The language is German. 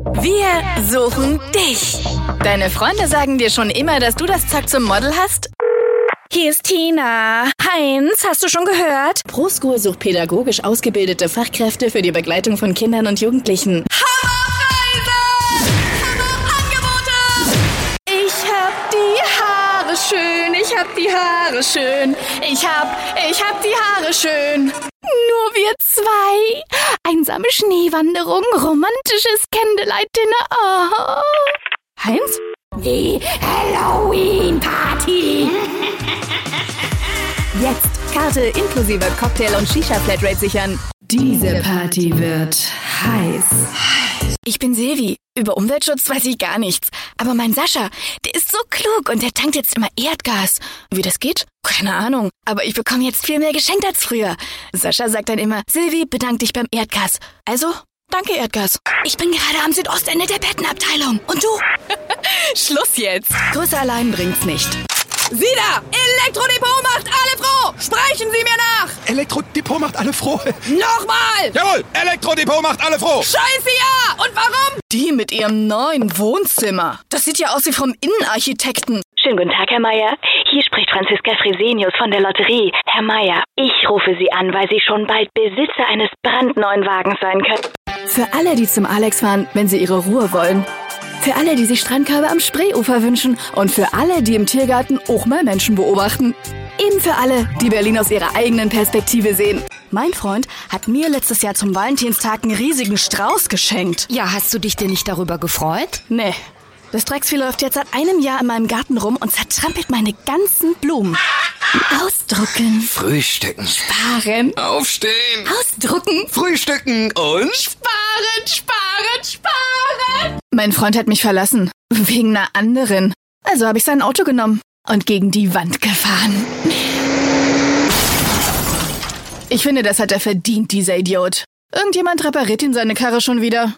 Wir suchen dich. Deine Freunde sagen dir schon immer, dass du das Zeug zum Model hast? Hier ist Tina. Heinz, hast du schon gehört? ProSchool sucht pädagogisch ausgebildete Fachkräfte für die Begleitung von Kindern und Jugendlichen. Hammerpreise! Hammerangebote! Ich hab die Haare schön, ich hab die Haare schön. Ich hab die Haare schön. Nur wir zwei. Einsame Schneewanderung, romantisches Candlelight-Dinner. Oh. Heinz? Die Halloween-Party. Jetzt Karte inklusive Cocktail und Shisha-Flatrate sichern. Diese Party wird heiß. Ich bin Silvi. Über Umweltschutz weiß ich gar nichts. Aber mein Sascha, der ist so klug und der tankt jetzt immer Erdgas. Wie das geht? Keine Ahnung. Aber ich bekomme jetzt viel mehr geschenkt als früher. Sascha sagt dann immer, Silvi, bedank dich beim Erdgas. Also, danke Erdgas. Ich bin gerade am Südostende der Bettenabteilung. Und du? Schluss jetzt. Größe allein bringt's nicht. Sie da! Elektrodepot macht alle froh! Sprechen Sie mir nach! Elektrodepot macht alle froh. Nochmal! Jawohl, Elektrodepot macht alle froh. Scheiße, ja! Und warum? Die mit ihrem neuen Wohnzimmer. Das sieht ja aus wie vom Innenarchitekten. Schönen guten Tag, Herr Meier. Hier spricht Franziska Fresenius von der Lotterie. Herr Meier, ich rufe Sie an, weil Sie schon bald Besitzer eines brandneuen Wagens sein können. Für alle, die zum Alex fahren, wenn sie ihre Ruhe wollen. Für alle, die sich Strandkörbe am Spreeufer wünschen. Und für alle, die im Tiergarten auch mal Menschen beobachten. Eben für alle, die Berlin aus ihrer eigenen Perspektive sehen. Mein Freund hat mir letztes Jahr zum Valentinstag einen riesigen Strauß geschenkt. Ja, hast du dich denn nicht darüber gefreut? Nee. Das Drecksvieh läuft jetzt seit einem Jahr in meinem Garten rum und zertrampelt meine ganzen Blumen. Ausdrucken. Frühstücken. Sparen. Aufstehen. Ausdrucken. Frühstücken und... Sparen, sparen, sparen! Mein Freund hat mich verlassen. Wegen einer anderen. Also habe ich sein Auto genommen und gegen die Wand gefahren. Ich finde, das hat er verdient, dieser Idiot. Irgendjemand repariert ihn seine Karre schon wieder.